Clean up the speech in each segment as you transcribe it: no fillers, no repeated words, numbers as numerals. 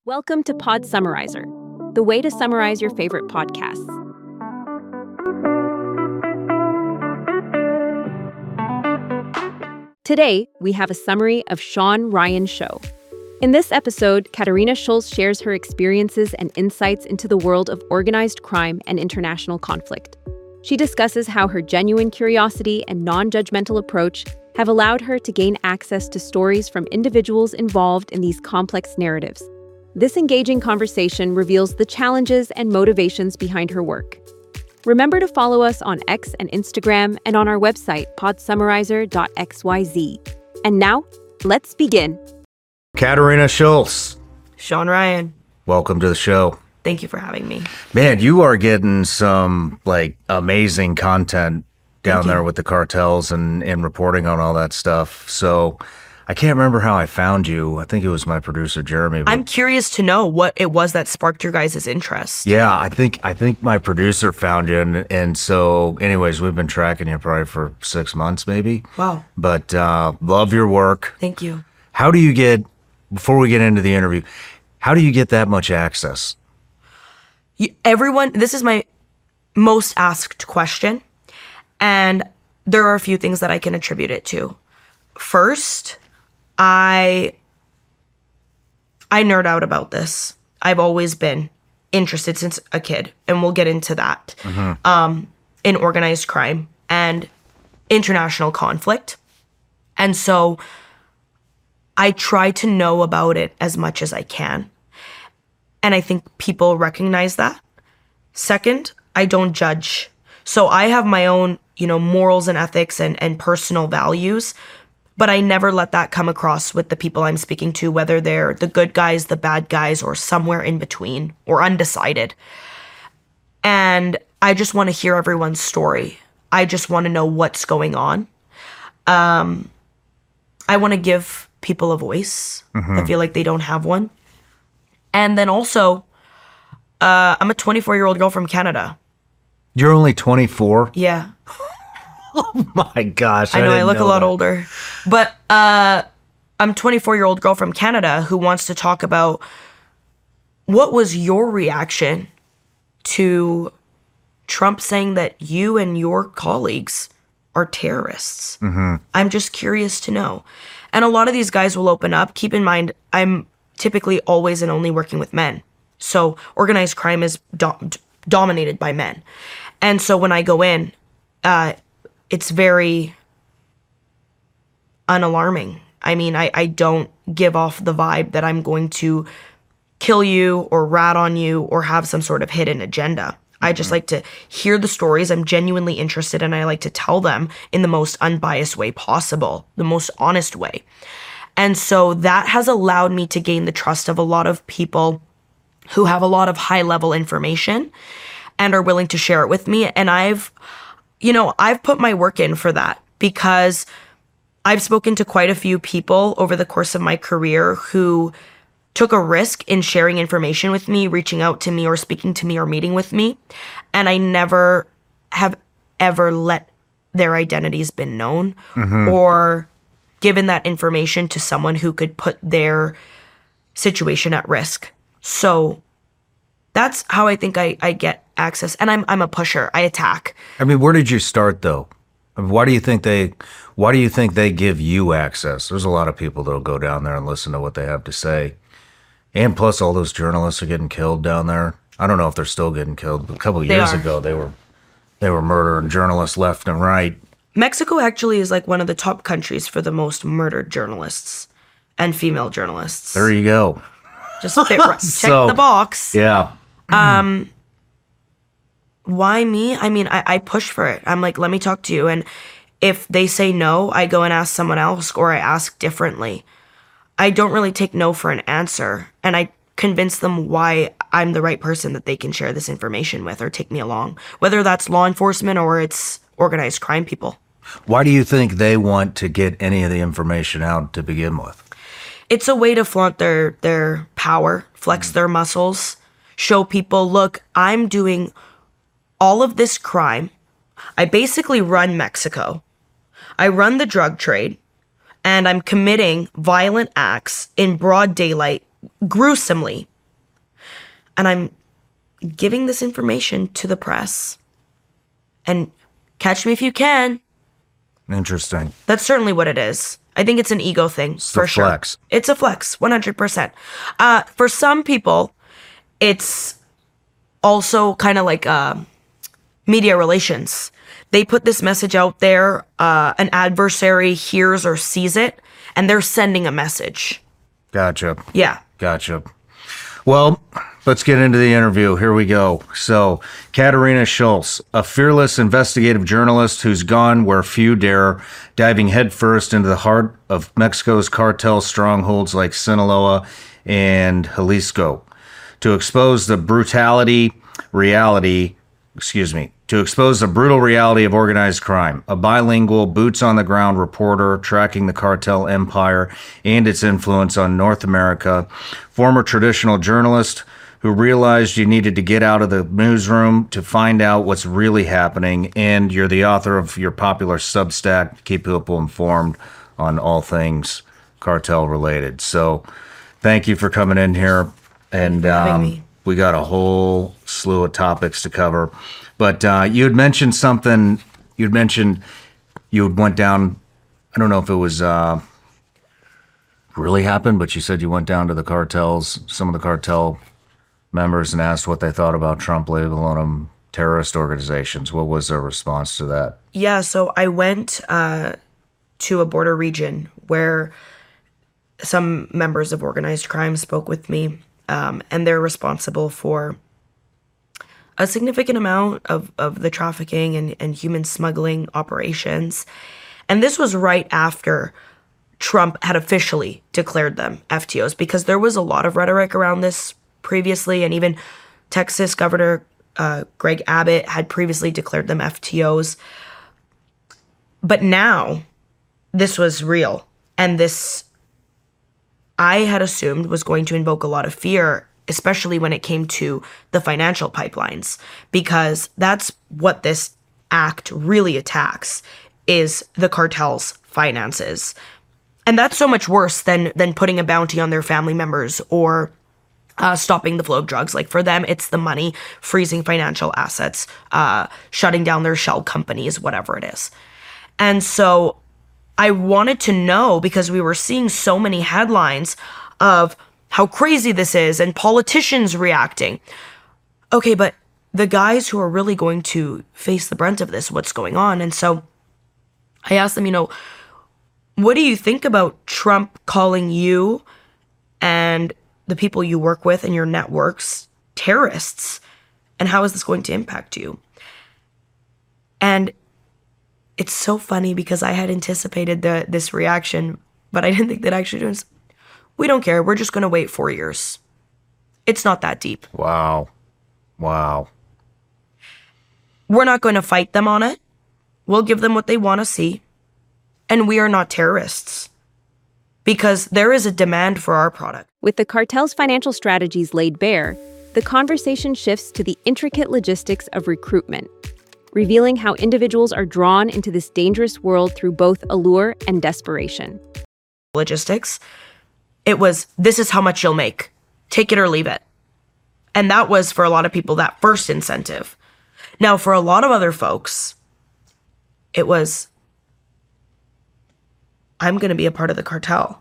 Welcome to Pod Summarizer, the way to summarize your favorite podcasts. Today, we have a summary of Sean Ryan Show. In this episode, Katarina Schulz shares her experiences and insights into the world of organized crime and international conflict. She discusses how her genuine curiosity and non-judgmental approach have allowed her to gain access to stories from individuals involved in these complex narratives. This engaging conversation reveals the challenges and motivations behind her work. Remember to follow us on X and Instagram and on our website, podsummarizer.xyz. And now, let's begin. Katarina Schulz. Sean Ryan. Welcome to the show. Thank you for having me. Man, you are getting some amazing content down there with the cartels and reporting on all that stuff. So I can't remember how I found you. I think it was my producer, Jeremy. I'm curious to know what it was that sparked your guys' interest. Yeah, I think my producer found you. And so anyways, we've been tracking you probably for 6 months maybe. Wow. But love your work. Thank you. How do you get, before we get into the interview, how do you get that much access? This is my most asked question. And there are a few things that I can attribute it to. First, I nerd out about this. I've always been interested since a kid, and we'll get into that, in organized crime and international conflict. And so I try to know about it as much as I can. And I think people recognize that. Second, I don't judge. So I have my own, morals and ethics and personal values, but I never let that come across with the people I'm speaking to, whether they're the good guys, the bad guys, or somewhere in between, or undecided. And I just want to hear everyone's story. I just want to know what's going on. I want to give people a voice. I feel like they don't have one. And then also, I'm a 24-year-old girl from Canada. You're only 24? Yeah. Oh my gosh. I know I look a lot that. older. But I'm a 24-year-old girl from Canada who wants to talk about what was your reaction to Trump saying that you and your colleagues are terrorists. I'm just curious to know. And a lot of these guys will open up. Keep in mind, I'm typically always and only working with men. So organized crime is dominated by men. And so when I go in, it's very unalarming. I mean, I don't give off the vibe that I'm going to kill you or rat on you or have some sort of hidden agenda. I just like to hear the stories. I'm genuinely interested, and I like to tell them in the most unbiased way possible, the most honest way. And so that has allowed me to gain the trust of a lot of people who have a lot of high-level information and are willing to share it with me. And I've put my work in for that, because I've spoken to quite a few people over the course of my career who took a risk in sharing information with me, reaching out to me or speaking to me or meeting with me. And I never have ever let their identities been known or given that information to someone who could put their situation at risk. So that's how I think I get access. And I'm a pusher. I attack. I mean, where did you start though? I mean, why do you think they give you access? There's a lot of people that'll go down there and listen to what they have to say. And plus all those journalists are getting killed down there. I don't know if they're still getting killed, but a couple of years ago they were murdering journalists left and right. Mexico actually is like one of the top countries for the most murdered journalists and female journalists. There you go. Just check the box. Yeah. Why me? I mean, I push for it. I'm like, let me talk to you. And if they say no, I go and ask someone else, or I ask differently. I don't really take no for an answer. And I convince them why I'm the right person that they can share this information with or take me along, whether that's law enforcement or it's organized crime people. Why do you think they want to get any of the information out to begin with? It's a way to flaunt their power, flex their muscles, show people, look, I'm doing all of this crime. I basically run Mexico. I run the drug trade. and I'm committing violent acts in broad daylight, gruesomely, and I'm giving this information to the press. And catch me if you can. Interesting. That's certainly what it is. I think it's an ego thing, for sure. Flex. It's a flex, 100%. For some people, it's also kind of like media relations. They put this message out there, an adversary hears or sees it, and they're sending a message. Gotcha. Yeah. Gotcha. Well, let's get into the interview. Here we go. So, Katarina Schulz, a fearless investigative journalist who's gone where few dare, diving headfirst into the heart of Mexico's cartel strongholds like Sinaloa and Jalisco to expose the brutal reality of organized crime. A bilingual, boots-on-the-ground reporter tracking the cartel empire and its influence on North America. Former traditional journalist who realized you needed to get out of the newsroom to find out what's really happening. And you're the author of your popular Substack to keep people informed on all things cartel-related. So thank you for coming in here. And we got a whole slew of topics to cover. But you had mentioned something. You went down. I don't know if it was really happened, but you said you went down to the cartels, some of the cartel members, and asked what they thought about Trump labeling them terrorist organizations. What was their response to that? Yeah, so I went to a border region where some members of organized crime spoke with me, and they're responsible for a significant amount of the trafficking and human smuggling operations. And this was right after Trump had officially declared them FTOs, because there was a lot of rhetoric around this previously, and even Texas Governor Greg Abbott had previously declared them FTOs. But now this was real, and this I had assumed was going to invoke a lot of fear, especially when it came to the financial pipelines, because that's what this act really attacks, is the cartel's finances. And that's so much worse than putting a bounty on their family members or stopping the flow of drugs. Like, for them, it's the money, freezing financial assets, shutting down their shell companies, whatever it is. And so I wanted to know, because we were seeing so many headlines of how crazy this is and politicians reacting. Okay, but the guys who are really going to face the brunt of this, what's going on? And so I asked them, what do you think about Trump calling you and the people you work with and your networks terrorists? And how is this going to impact you? And it's so funny, because I had anticipated this reaction, but I didn't think that actually doing. We don't care. We're just going to wait 4 years. It's not that deep. Wow. We're not going to fight them on it. We'll give them what they want to see. And we are not terrorists, because there is a demand for our product. With the cartel's financial strategies laid bare, the conversation shifts to the intricate logistics of recruitment, revealing how individuals are drawn into this dangerous world through both allure and desperation. Logistics. It was, this is how much you'll make. Take it or leave it. And that was, for a lot of people, that first incentive. Now, for a lot of other folks, it was, I'm going to be a part of the cartel.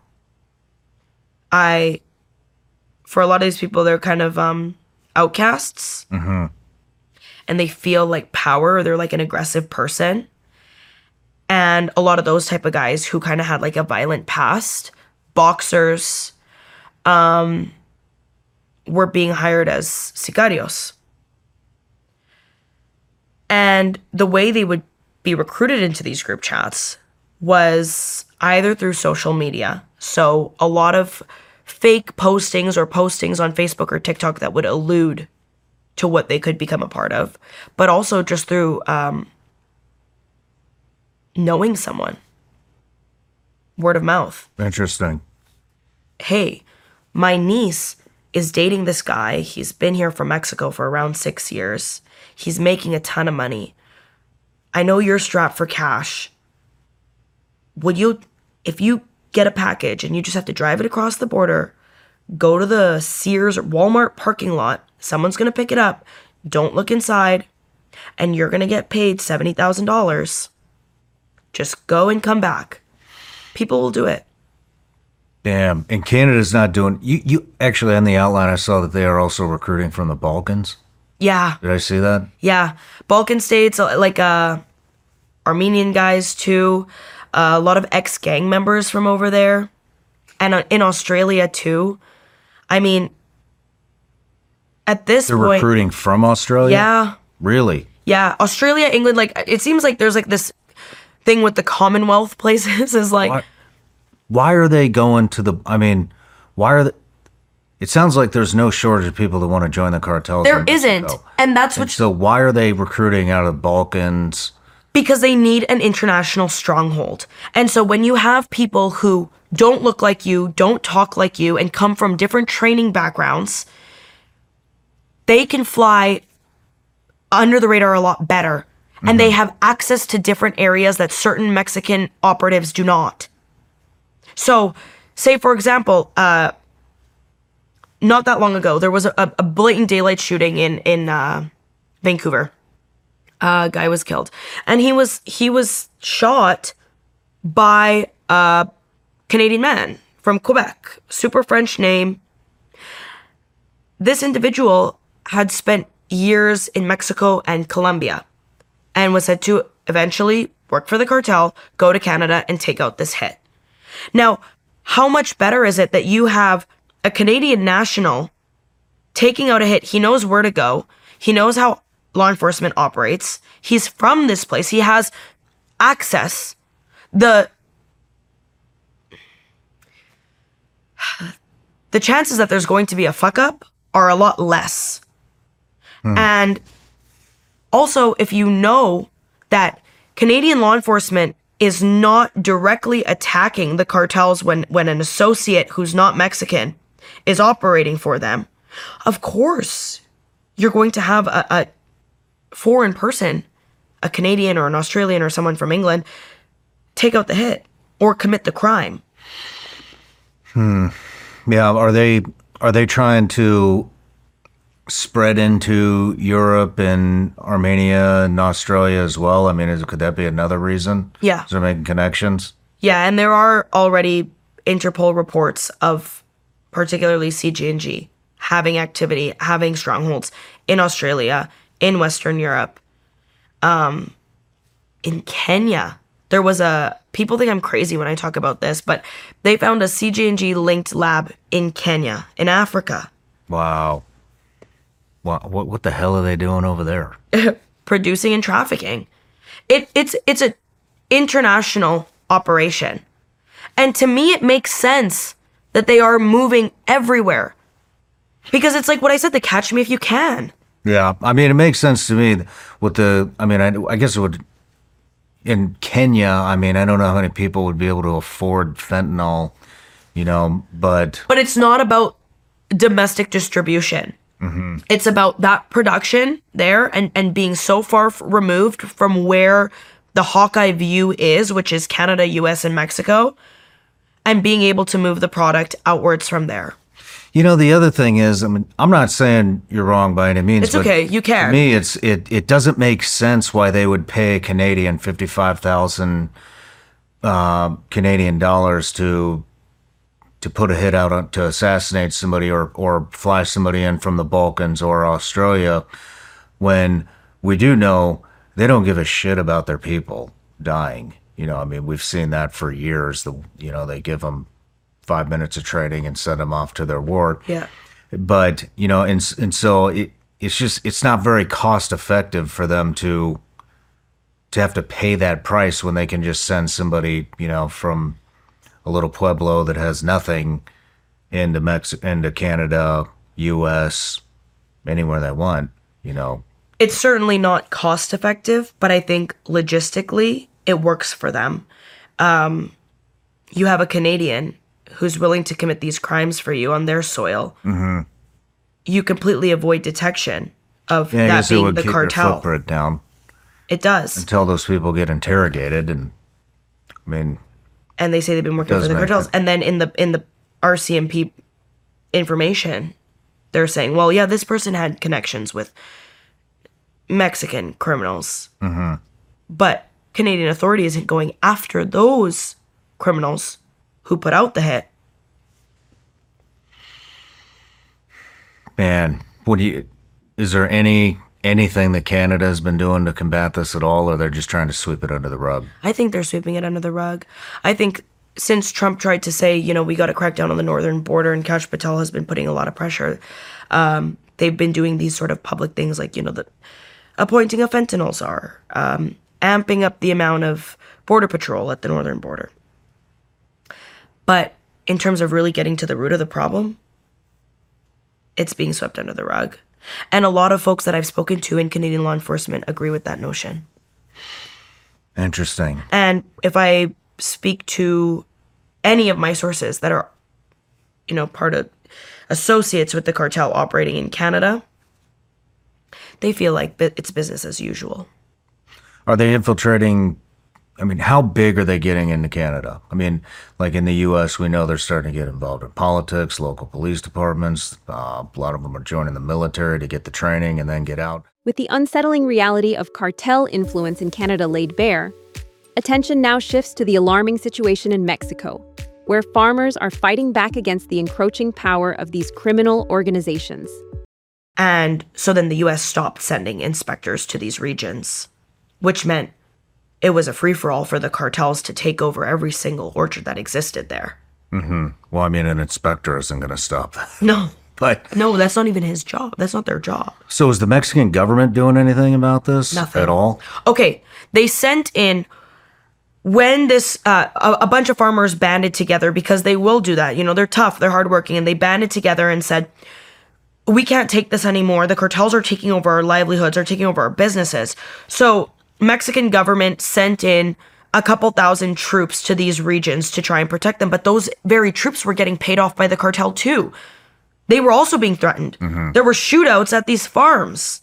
For a lot of these people, they're kind of outcasts. Mm-hmm. And they feel like power, or they're like an aggressive person. And a lot of those type of guys who kind of had like a violent past, boxers, were being hired as sicarios. And the way they would be recruited into these group chats was either through social media. So a lot of fake postings or postings on Facebook or TikTok that would allude to what they could become a part of, but also just through knowing someone. Word of mouth. Interesting. Hey, my niece is dating this guy. He's been here from Mexico for around 6 years. He's making a ton of money. I know you're strapped for cash. Would you, if you get a package and you just have to drive it across the border, go to the Sears or Walmart parking lot, someone's going to pick it up. Don't look inside. And you're going to get paid $70,000. Just go and come back. People will do it. Damn. And Canada's not doing... You actually, on the outline, I saw that they are also recruiting from the Balkans. Yeah. Did I see that? Yeah. Balkan states, like Armenian guys, too. A lot of ex-gang members from over there. And in Australia, too. I mean, at this They're point... recruiting from Australia? Yeah. Really? Yeah. Australia, England, like, it seems like there's, like, this thing with the Commonwealth places is, like... Why are they going to the... I mean, why are they... It sounds like there's no shortage of people that want to join the cartels. There isn't. And that's what... So why are they recruiting out of the Balkans? Because they need an international stronghold. And so when you have people who don't look like you, don't talk like you, and come from different training backgrounds, they can fly under the radar a lot better. And they have access to different areas that certain Mexican operatives do not. So, say, for example, not that long ago, there was a blatant daylight shooting in Vancouver. A guy was killed. And he was shot by a Canadian man from Quebec. Super French name. This individual had spent years in Mexico and Colombia and was said to eventually work for the cartel, go to Canada, and take out this hit. Now, how much better is it that you have a Canadian national taking out a hit? He knows where to go. He knows how law enforcement operates. He's from this place. He has access. The chances that there's going to be a fuck up are a lot less. And also, if you know that Canadian law enforcement is not directly attacking the cartels when an associate who's not Mexican is operating for them, of course, you're going to have a foreign person, a Canadian or an Australian or someone from England, take out the hit or commit the crime. Yeah, are they trying to spread into Europe and Armenia and Australia as well? I mean, could that be another reason? Yeah. They're making connections? Yeah, and there are already Interpol reports of particularly CG&G having activity, having strongholds in Australia, in Western Europe, in Kenya. There was people think I'm crazy when I talk about this, but they found a CG&G linked lab in Kenya, in Africa. Wow. What the hell are they doing over there? Producing and trafficking. It's an international operation. And to me, it makes sense that they are moving everywhere. Because it's like what I said, the catch me if you can. Yeah, I mean, it makes sense to me I guess it would, in Kenya, I mean, I don't know how many people would be able to afford fentanyl, but... But it's not about domestic distribution. Mm-hmm. It's about that production there and being so far removed from where the Hawkeye view is, which is Canada, US, and Mexico, and being able to move the product outwards from there. The other thing is, I mean, I'm not saying you're wrong by any means. It's okay, you can. To me, it doesn't make sense why they would pay a Canadian 55,000 Canadian dollars to put a hit out to assassinate somebody or fly somebody in from the Balkans or Australia, when we do know they don't give a shit about their people dying. I mean, we've seen that for years. They give them 5 minutes of training and send them off to their ward. Yeah. But, and so it's not very cost effective for them to have to pay that price when they can just send somebody, from a little pueblo that has nothing into Canada, US, anywhere they want, It's certainly not cost effective, but I think logistically it works for them. You have a Canadian who's willing to commit these crimes for you on their soil. Mm-hmm. You completely avoid detection of that being the cartel. Your footprint down. It does. Until those people get interrogated, and I mean... And they say they've been working for the cartels. And then in the RCMP information, they're saying, well, yeah, this person had connections with Mexican criminals. But Canadian authorities isn't going after those criminals who put out the hit. Man, is there anything that Canada has been doing to combat this at all, or they're just trying to sweep it under the rug? I think they're sweeping it under the rug. I think since Trump tried to say, we got to crack down on the northern border, and Kash Patel has been putting a lot of pressure, they've been doing these sort of public things like, the appointing a fentanyl czar, amping up the amount of border patrol at the northern border. But in terms of really getting to the root of the problem, it's being swept under the rug. And a lot of folks that I've spoken to in Canadian law enforcement agree with that notion. Interesting. And if I speak to any of my sources that are, part of associates with the cartel operating in Canada, they feel like it's business as usual. Are they infiltrating? How big are they getting into Canada? Like in the U.S., we know they're starting to get involved in politics, local police departments. A lot of them are joining the military to get the training and then get out. With the unsettling reality of cartel influence in Canada laid bare, attention now shifts to the alarming situation in Mexico, where farmers are fighting back against the encroaching power of these criminal organizations. And so then the U.S. stopped sending inspectors to these regions, which meant it was a free-for-all for the cartels to take over every single orchard that existed there. Well, an inspector isn't going to stop that. No. But no, that's not even his job. That's not their job. So is the Mexican government doing anything about this? Nothing. At all? Okay, they sent in, when this, a bunch of farmers banded together, because they will do that. They're tough, they're hardworking, and they banded together and said, we can't take this anymore. The cartels are taking over our livelihoods, are taking over our businesses. So Mexican government sent in a couple thousand troops to these regions to try and protect them. But those very troops were getting paid off by the cartel too. They were also being threatened. There were shootouts at these farms.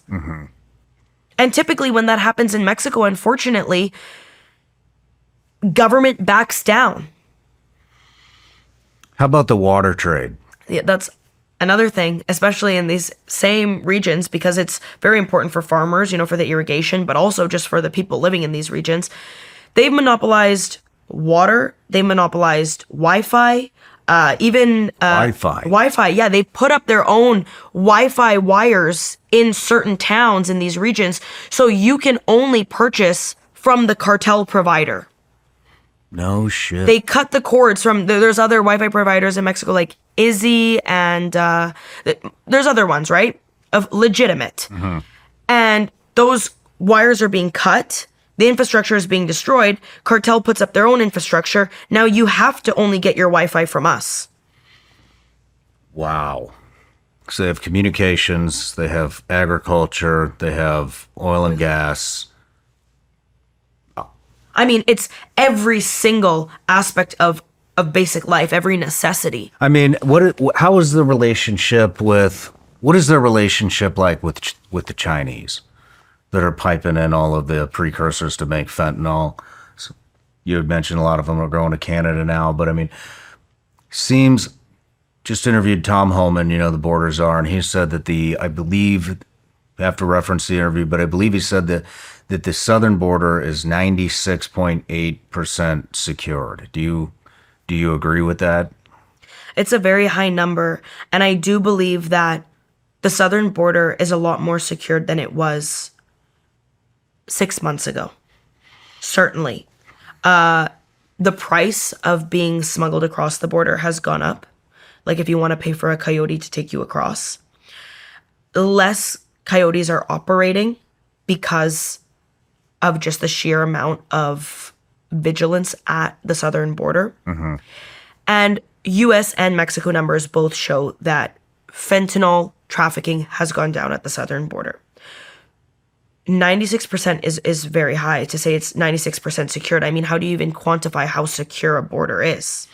And typically when that happens in Mexico, unfortunately, government backs down. How about the water trade? Yeah, that's another thing, especially in these same regions, because it's very important for farmers, for the irrigation, but also just for the people living in these regions. They've monopolized water. They monopolized Wi-Fi. Wi-Fi. Yeah, they put up their own Wi-Fi wires in certain towns in these regions, so you can only purchase from the cartel provider. No shit. They cut the cords from, there's other Wi-Fi providers in Mexico like Izzy, and there's other ones, right? Of legitimate. And those wires are being cut. The infrastructure is being destroyed. Cartel puts up their own infrastructure. Now you have to only get your Wi-Fi from us. Wow. So they have communications, they have agriculture, they have oil and gas. It's every single aspect of basic life, every necessity. How is the relationship what is their relationship like with the Chinese that are piping in all of the precursors to make fentanyl? So you had mentioned a lot of them are going to Canada now, but seems, just interviewed Tom Homan, the border czar, and he said that I believe, I have to reference the interview, but I believe he said that the southern border is 96.8% secured. Do you agree with that? It's a very high number, and I do believe that the southern border is a lot more secured than it was 6 months ago. Certainly. The price of being smuggled across the border has gone up. Like if you want to pay for a coyote to take you across, less coyotes are operating because of just the sheer amount of vigilance at the southern border. And U.S. and Mexico numbers both show that fentanyl trafficking has gone down at the southern border. 96% is very high. To say it's 96% secured, how do you even quantify how secure a border is?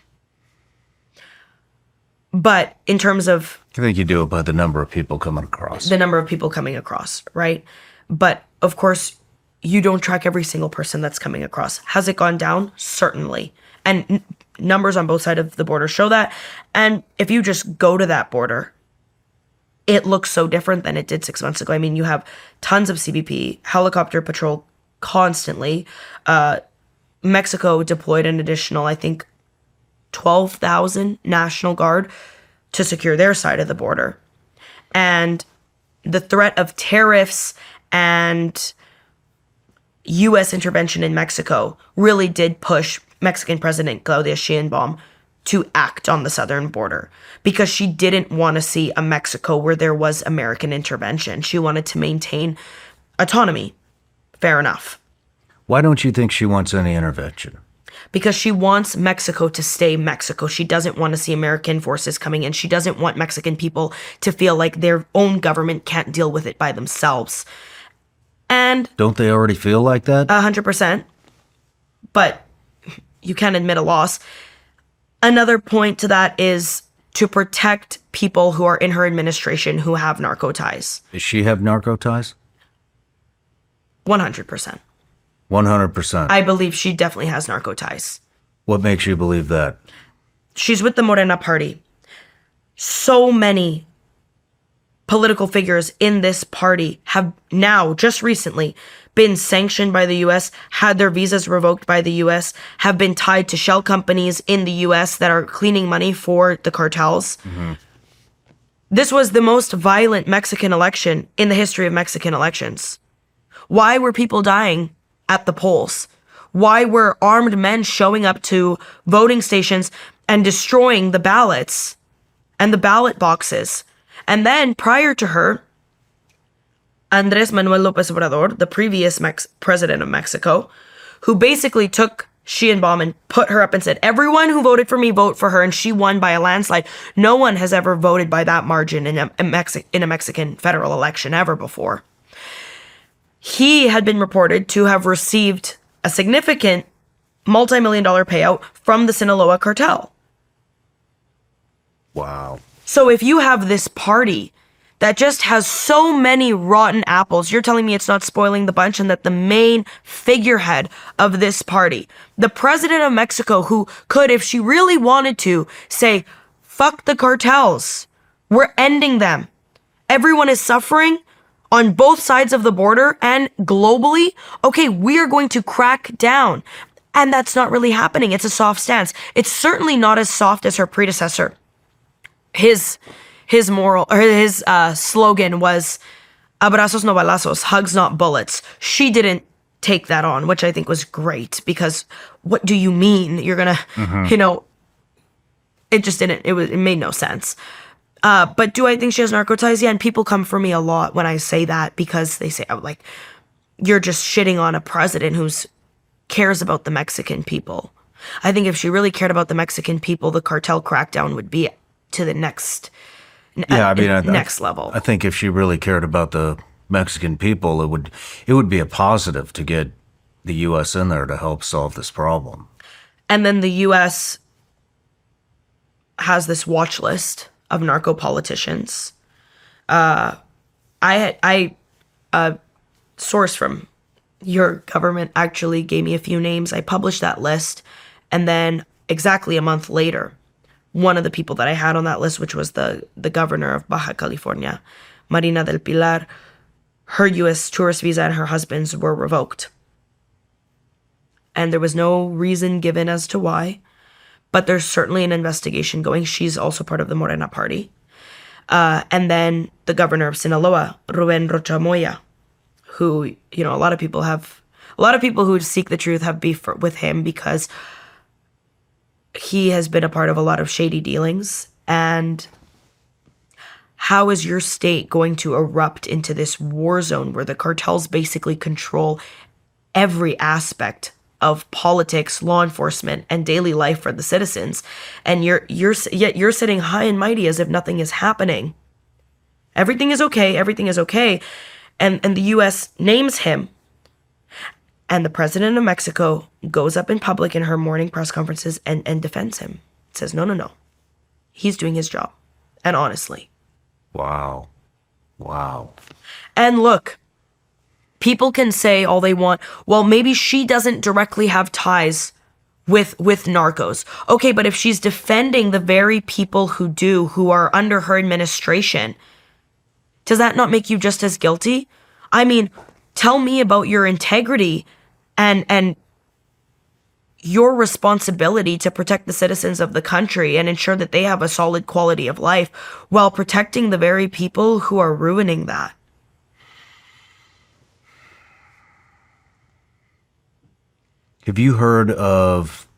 But in terms of... I think you do it by the number of people coming across. The number of people coming across, right? But of course, you don't track every single person that's coming across. Has it gone down? Certainly. And numbers on both sides of the border show that. And if you just go to that border, it looks so different than it did 6 months ago. I mean, you have tons of CBP, helicopter patrol constantly. Mexico deployed an additional, I think, 12,000 National Guard to secure their side of the border. And the threat of tariffs and U.S. intervention in Mexico really did push Mexican President Claudia Sheinbaum to act on the southern border because she didn't want to see a Mexico where there was American intervention. She wanted to maintain autonomy. Fair enough. Why don't you think she wants any intervention? Because she wants Mexico to stay Mexico. She doesn't want to see American forces coming in. She doesn't want Mexican people to feel like their own government can't deal with it by themselves. And don't they already feel like that? 100%. But you can't admit a loss. Another point to that is to protect people who are in her administration who have narco ties. Does she have narco ties? 100%. 100%. I believe she definitely has narco ties. What makes you believe that? She's with the Morena party. So many political figures in this party have now, just recently, been sanctioned by the U.S., had their visas revoked by the U.S., have been tied to shell companies in the U.S. that are cleaning money for the cartels. Mm-hmm. This was the most violent Mexican election in the history of Mexican elections. Why were people dying at the polls? Why were armed men showing up to voting stations and destroying the ballots and the ballot boxes? And then prior to her, Andrés Manuel López Obrador, the previous president of Mexico, who basically took Sheinbaum and put her up and said, everyone who voted for me, vote for her. And she won by a landslide. No one has ever voted by that margin in a Mexican federal election ever before. He had been reported to have received a significant multi-million-dollar payout from the Sinaloa cartel. Wow. So if you have this party that just has so many rotten apples, you're telling me it's not spoiling the bunch, and that the main figurehead of this party, the president of Mexico, who could, if she really wanted to, say, fuck the cartels, we're ending them. Everyone is suffering on both sides of the border and globally. Okay, we are going to crack down. And that's not really happening. It's a soft stance. It's certainly not as soft as her predecessor. His slogan was abrazos no balazos, hugs not bullets. She didn't take that on, which I think was great, because what do you mean? You're gonna, it just didn't, it made no sense. But do I think she has narco ties? Yeah, and people come for me a lot when I say that, because they say, oh, like, you're just shitting on a president who cares about the Mexican people. I think if she really cared about the Mexican people, the cartel crackdown would be to the next level. I think if she really cared about the Mexican people, it would be a positive to get the U.S. in there to help solve this problem. And then the U.S. has this watch list of narco politicians. A source from your government actually gave me a few names. I published that list, and then exactly a month later, one of the people that I had on that list, which was the governor of Baja California, Marina del Pilar, her U.S. tourist visa and her husband's were revoked. And there was no reason given as to why, but there's certainly an investigation going. She's also part of the Morena party. And then the governor of Sinaloa, Ruben Rocha Moya, who, a lot of people who seek the truth have beef with him because he has been a part of a lot of shady dealings. And how is your state going to erupt into this war zone where the cartels basically control every aspect of politics, law enforcement, and daily life for the citizens? And you're sitting high and mighty as if nothing is happening. Everything is okay. And the U.S. names him. And the president of Mexico goes up in public in her morning press conferences and defends him. Says, no. He's doing his job. And honestly. Wow. And look, people can say all they want, well, maybe she doesn't directly have ties with narcos. Okay, but if she's defending the very people who are under her administration, Does that not make you just as guilty? I mean, tell me about your integrity and your responsibility to protect the citizens of the country and ensure that they have a solid quality of life while protecting the very people who are ruining that. Have you heard of...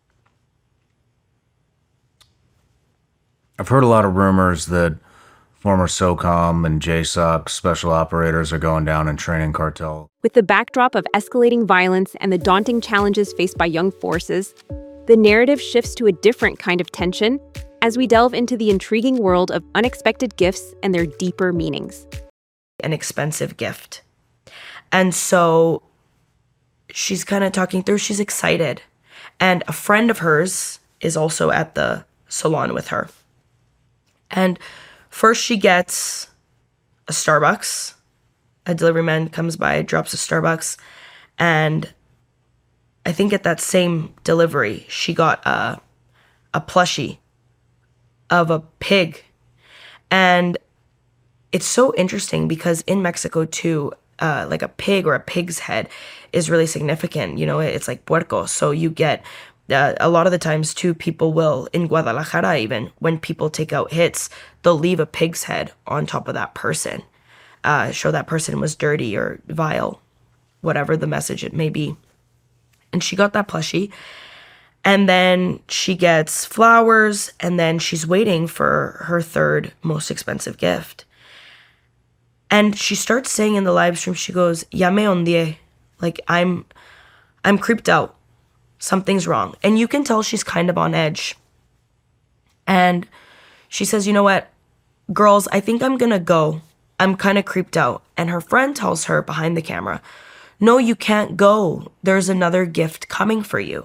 I've heard a lot of rumors that former SOCOM and JSOC special operators are going down and training cartel. With the backdrop of escalating violence and the daunting challenges faced by young forces, the narrative shifts to a different kind of tension as we delve into the intriguing world of unexpected gifts and their deeper meanings. An expensive gift. And so she's kind of talking through, she's excited. And a friend of hers is also at the salon with her. And first she gets a Starbucks. A delivery man comes by, drops a Starbucks. And I think at that same delivery, she got a plushie of a pig. And it's so interesting because in Mexico too, like a pig or a pig's head is really significant. You know, it's like puerco. So you get... a lot of the times, too, people will, in Guadalajara even, when people take out hits, they'll leave a pig's head on top of that person. Show that person was dirty or vile, whatever the message it may be. And she got that plushie. And then she gets flowers, and then she's waiting for her third most expensive gift. And she starts saying in the live stream, she goes, "Ya me ondié." Like, I'm creeped out. Something's wrong. And you can tell she's kind of on edge. And she says, "You know what, girls, I think I'm gonna go. I'm kind of creeped out." And her friend tells her behind the camera, "No, you can't go. There's another gift coming for you."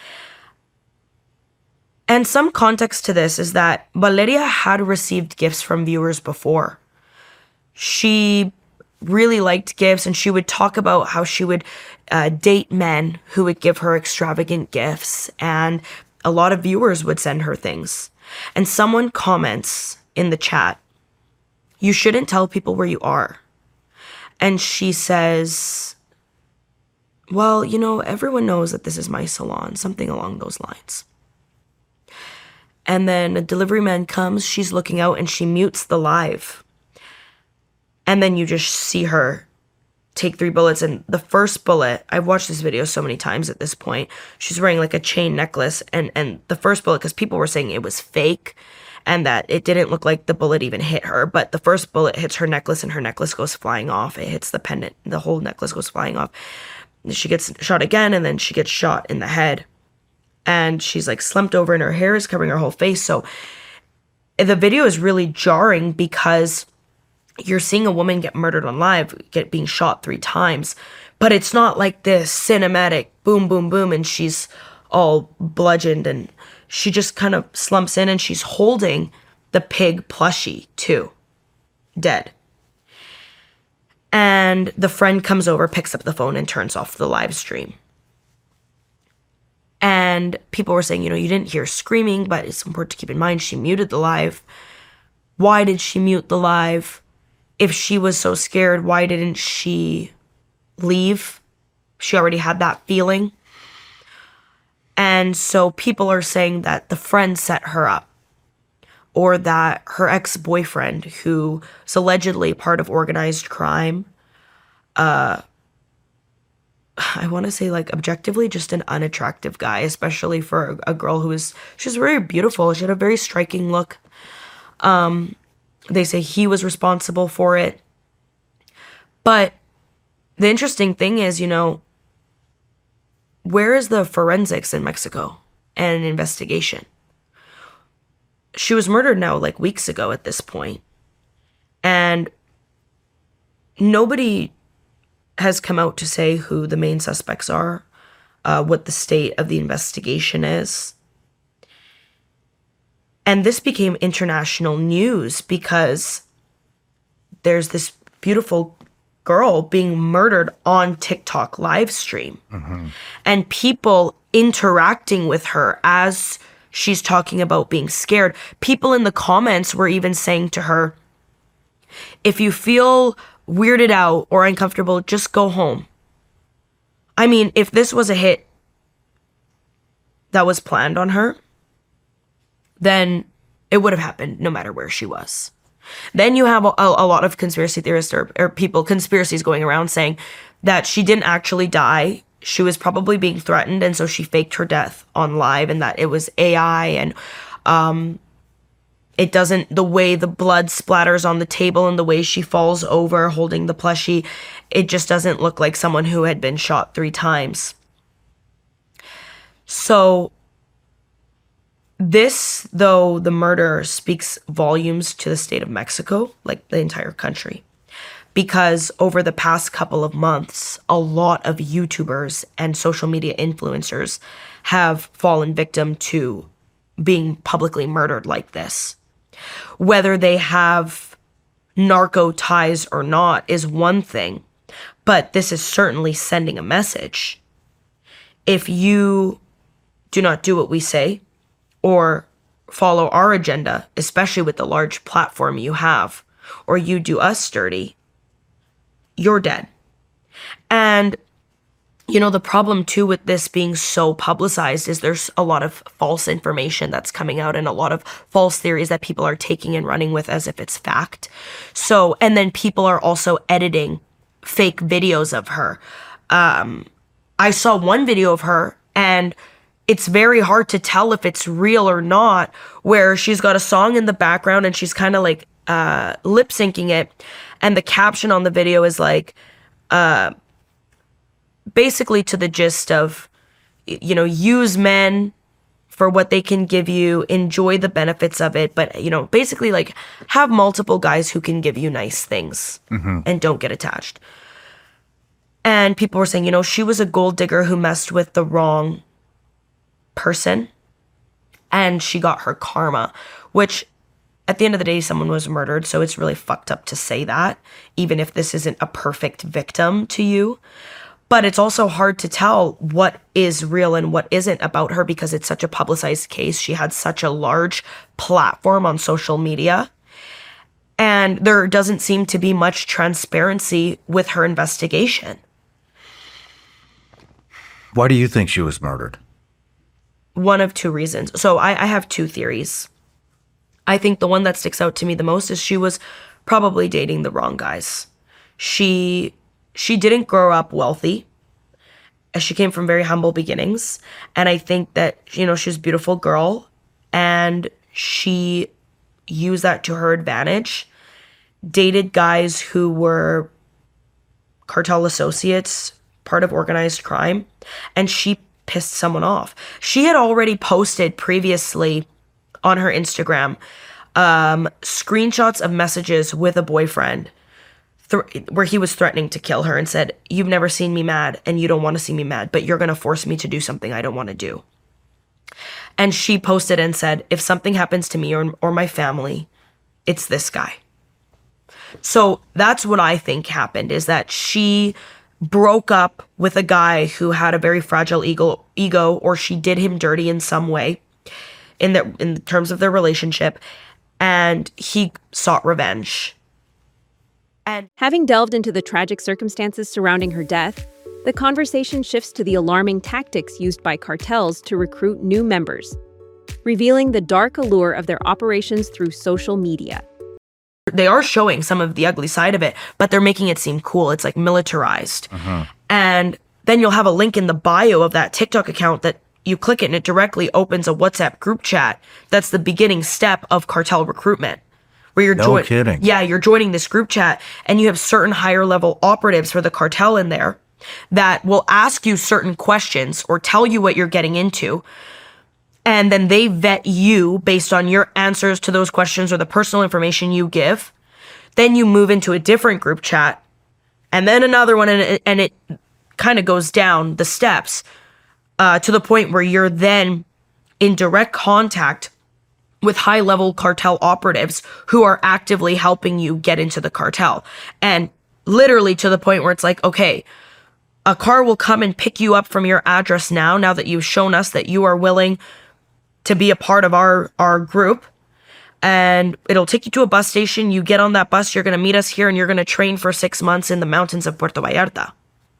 And some context to this is that Valeria had received gifts from viewers before. She really liked gifts, and she would talk about how she would date men who would give her extravagant gifts, and a lot of viewers would send her things. And someone comments in the chat, "You shouldn't tell people where you are." And she says, "Well, you know, everyone knows that this is my salon," something along those lines. And then a delivery man comes, she's looking out, and she mutes the live. And then you just see her take 3 bullets. And the first bullet, I've watched this video so many times at this point, she's wearing like a chain necklace. And the first bullet, because people were saying it was fake and that it didn't look like the bullet even hit her. But the first bullet hits her necklace and her necklace goes flying off. It hits the pendant. The whole necklace goes flying off. She gets shot again, and then she gets shot in the head. And she's like slumped over and her hair is covering her whole face. So the video is really jarring because you're seeing a woman get murdered on live, being shot 3 times, but it's not like this cinematic boom, boom, boom, and she's all bludgeoned, and she just kind of slumps in, and she's holding the pig plushie too, dead. And the friend comes over, picks up the phone, and turns off the live stream. And people were saying, you know, you didn't hear screaming, but it's important to keep in mind she muted the live. Why did she mute the live? If she was so scared, why didn't she leave? She already had that feeling. And so people are saying that the friend set her up, or that her ex-boyfriend, who is allegedly part of organized crime, I want to say, like, objectively just an unattractive guy, especially for a girl who is, she's very beautiful. She had a very striking look. They say he was responsible for it. But the interesting thing is, you know, where is the forensics in Mexico and an investigation? She was murdered now like weeks ago at this point. And nobody has come out to say who the main suspects are, what the state of the investigation is. And this became international news because there's this beautiful girl being murdered on TikTok live stream. Mm-hmm. And people interacting with her as she's talking about being scared. People in the comments were even saying to her, If you feel weirded out or uncomfortable, just go home. I mean, if this was a hit that was planned on her, then it would have happened no matter where she was. Then you have a lot of conspiracy theorists or people, conspiracies going around saying that she didn't actually die. She was probably being threatened, and so she faked her death on live, and that it was AI, and it doesn't, the way the blood splatters on the table and the way she falls over holding the plushie, it just doesn't look like someone who had been shot 3 times. So this, though, the murder speaks volumes to the state of Mexico, like the entire country, because over the past couple of months, a lot of YouTubers and social media influencers have fallen victim to being publicly murdered like this. Whether they have narco ties or not is one thing, but this is certainly sending a message. If you do not do what we say or follow our agenda, especially with the large platform you have, or you do us dirty, you're dead. And you know, the problem too with this being so publicized is there's a lot of false information that's coming out and a lot of false theories that people are taking and running with as if it's fact. So, and then people are also editing fake videos of her. I saw one video of her and it's very hard to tell if it's real or not, where she's got a song in the background and she's kind of like lip syncing it. And the caption on the video is like, basically to the gist of, you know, use men for what they can give you, enjoy the benefits of it, but, you know, basically like have multiple guys who can give you nice things and don't get attached. And people were saying, you know, she was a gold digger who messed with the wrong person and she got her karma, which at the end of the day, someone was murdered. So it's really fucked up to say that, even if this isn't a perfect victim to you. But it's also hard to tell what is real and what isn't about her because it's such a publicized case. She had such a large platform on social media. And there doesn't seem to be much transparency with her investigation. Why do you think she was murdered? One of 2 reasons. So I have 2 theories. I think the one that sticks out to me the most is she was probably dating the wrong guys. She didn't grow up wealthy. She came from very humble beginnings. And I think that, you know, she's a beautiful girl and she used that to her advantage. Dated guys who were cartel associates, part of organized crime, and she pissed someone off. She had already posted previously on her Instagram screenshots of messages with a boyfriend where he was threatening to kill her and said, "You've never seen me mad and you don't want to see me mad, but you're going to force me to do something I don't want to do." And she posted and said, "If something happens to me or my family, it's this guy." So that's what I think happened, is that she broke up with a guy who had a very fragile ego, or she did him dirty in some way in terms of their relationship, and he sought revenge. And having delved into the tragic circumstances surrounding her death, the conversation shifts to the alarming tactics used by cartels to recruit new members, revealing the dark allure of their operations through social media. They are showing some of the ugly side of it, but they're making it seem cool. It's like militarized. And then you'll have a link in the bio of that TikTok account that you click it and it directly opens a WhatsApp group chat. That's the beginning step of cartel recruitment. Where you're kidding. Yeah, you're joining this group chat and you have certain higher level operatives for the cartel in there that will ask you certain questions or tell you what you're getting into. And then they vet you based on your answers to those questions or the personal information you give. Then you move into a different group chat and then another one, and it kind of goes down the steps to the point where you're then in direct contact with high-level cartel operatives who are actively helping you get into the cartel. And literally to the point where it's like, okay, a car will come and pick you up from your address now that you've shown us that you are willing to be a part of our group. and it'll take you to a bus station. You get on that bus, you're going to meet us here, and you're going to train for 6 months in the mountains of Puerto Vallarta.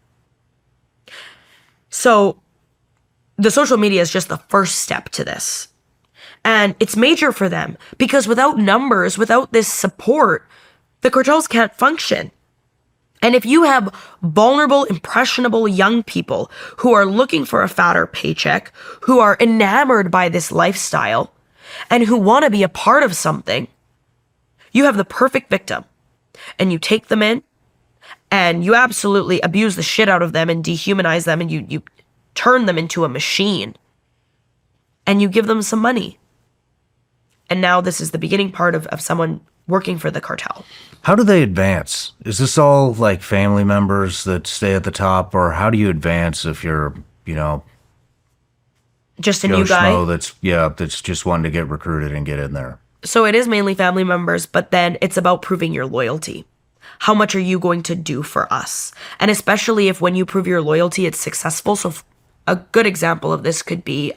So the social media is just the first step to this. And it's major for them because without numbers, without this support, the cartels can't function. And if you have vulnerable, impressionable young people who are looking for a fatter paycheck, who are enamored by this lifestyle, and who want to be a part of something, you have the perfect victim. And you take them in, and you absolutely abuse the shit out of them and dehumanize them, and you turn them into a machine. And you give them some money. And now this is the beginning part of someone working for the cartel. How do they advance? Is this all like family members that stay at the top, or how do you advance if you're, Just a Joe new guy? Schmo that's just wanting to get recruited and get in there? So it is mainly family members, but then it's about proving your loyalty. How much are you going to do for us? And especially if when you prove your loyalty, it's successful. So a good example of this could be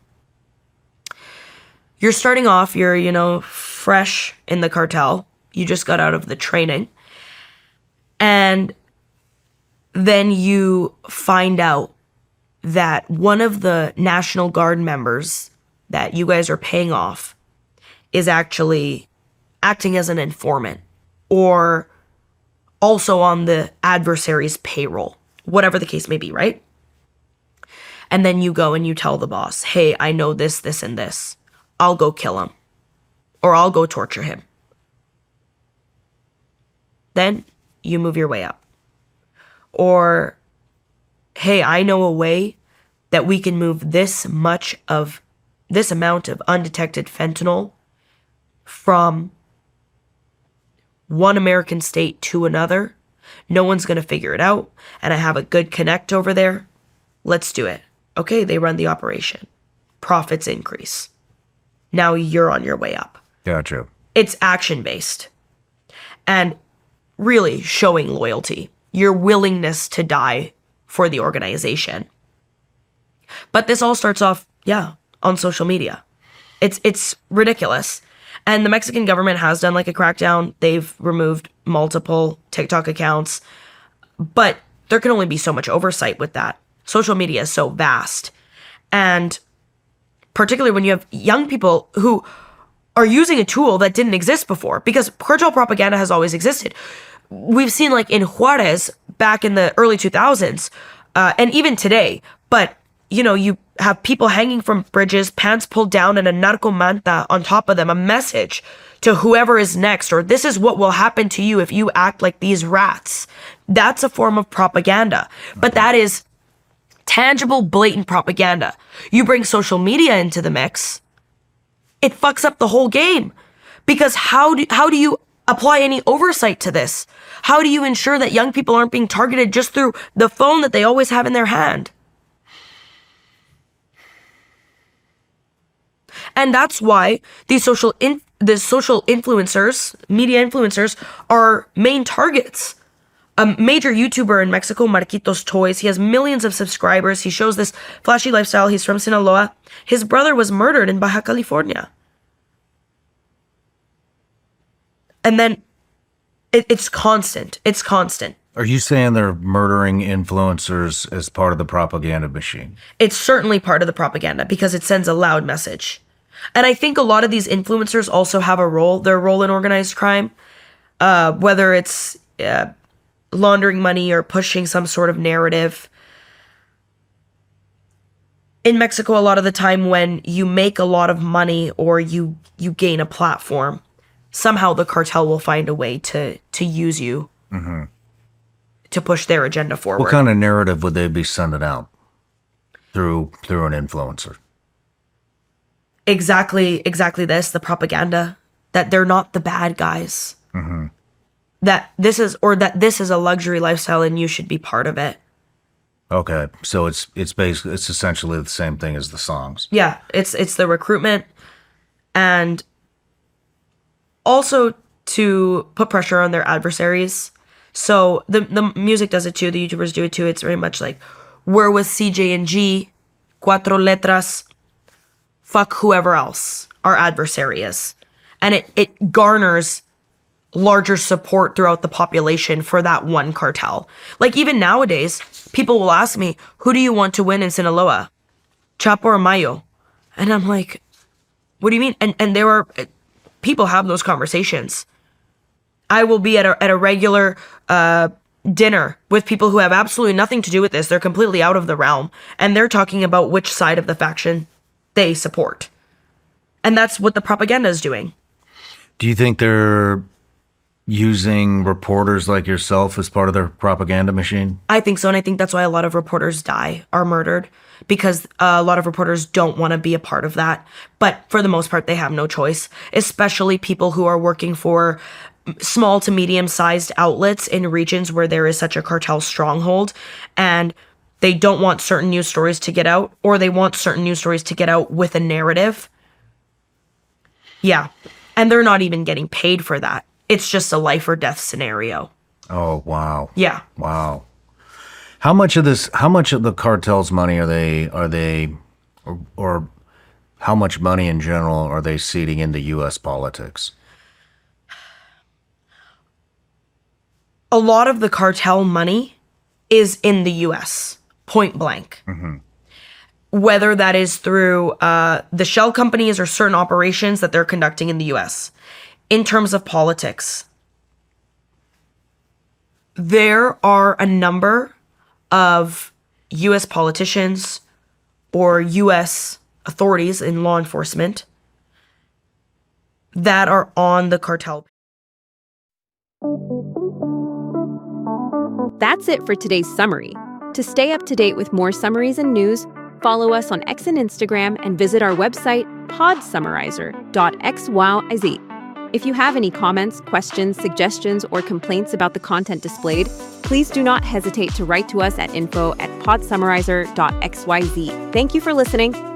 you're starting off, you're, fresh in the cartel. You just got out of the training. And then you find out that one of the National Guard members that you guys are paying off is actually acting as an informant or also on the adversary's payroll, whatever the case may be, right? And then you go and you tell the boss, hey, I know this, this, and this. I'll go kill him. Or I'll go torture him. Then you move your way up. Or, hey, I know a way that we can move this amount of undetected fentanyl from one American state to another. No one's going to figure it out. And I have a good connect over there. Let's do it. Okay, they run the operation. Profits increase. Now you're on your way up. Gotcha. It's action-based. And really showing loyalty. Your willingness to die for the organization. But this all starts off, on social media. It's ridiculous. And the Mexican government has done like a crackdown. They've removed multiple TikTok accounts. But there can only be so much oversight with that. Social media is so vast. And particularly when you have young people who are using a tool that didn't exist before, because cartel propaganda has always existed. We've seen like in Juarez back in the early 2000s, and even today, but you have people hanging from bridges, pants pulled down, and a narco manta on top of them, a message to whoever is next, or this is what will happen to you if you act like these rats. That's a form of propaganda, but that is tangible, blatant propaganda. You bring social media into the mix, it fucks up the whole game. Because how do you apply any oversight to this? How do you ensure that young people aren't being targeted just through the phone that they always have in their hand? And that's why the social influencers, media influencers, are main targets. A major YouTuber in Mexico, Marquitos Toys, he has millions of subscribers. He shows this flashy lifestyle. He's from Sinaloa. His brother was murdered in Baja California. And then it's constant. It's constant. Are you saying they're murdering influencers as part of the propaganda machine? It's certainly part of the propaganda because it sends a loud message. And I think a lot of these influencers also have their role in organized crime, whether it's laundering money or pushing some sort of narrative. In Mexico, a lot of the time when you make a lot of money or you gain a platform, somehow the cartel will find a way to use you to push their agenda forward. What kind of narrative would they be sending out through an influencer? Exactly this, the propaganda, that they're not the bad guys. That this is a luxury lifestyle and you should be part of it. Okay, so it's essentially the same thing as the songs. Yeah, it's the recruitment, and also to put pressure on their adversaries. So the music does it too, the YouTubers do it too. It's very much like, we're with CJ and G, cuatro letras, fuck whoever else our adversary is. and it garners larger support throughout the population for that one cartel. Like even nowadays, people will ask me, who do you want to win in Sinaloa? Chapo or Mayo? And I'm like, what do you mean? And there are, people have those conversations. I will be at a regular dinner with people who have absolutely nothing to do with this. They're completely out of the realm. And they're talking about which side of the faction they support. And that's what the propaganda is doing. Do you think they're using reporters like yourself as part of their propaganda machine? I think so. And I think that's why a lot of reporters are murdered, because a lot of reporters don't want to be a part of that. But for the most part, they have no choice, especially people who are working for small to medium-sized outlets in regions where there is such a cartel stronghold, and they don't want certain news stories to get out, or they want certain news stories to get out with a narrative. Yeah. And they're not even getting paid for that. It's just a life or death scenario. Oh, wow. Yeah. Wow. How much of the cartel's money are they, or how much money in general are they seeding into U.S. politics? A lot of the cartel money is in the U.S., point blank. Mm-hmm. Whether that is through the shell companies or certain operations that they're conducting in the U.S. In terms of politics, there are a number of U.S. politicians or U.S. authorities in law enforcement that are on the cartel. That's it for today's summary. To stay up to date with more summaries and news, follow us on X and Instagram and visit our website, podsummarizer.xyz. If you have any comments, questions, suggestions, or complaints about the content displayed, please do not hesitate to write to us at info@podsummarizer.xyz. Thank you for listening.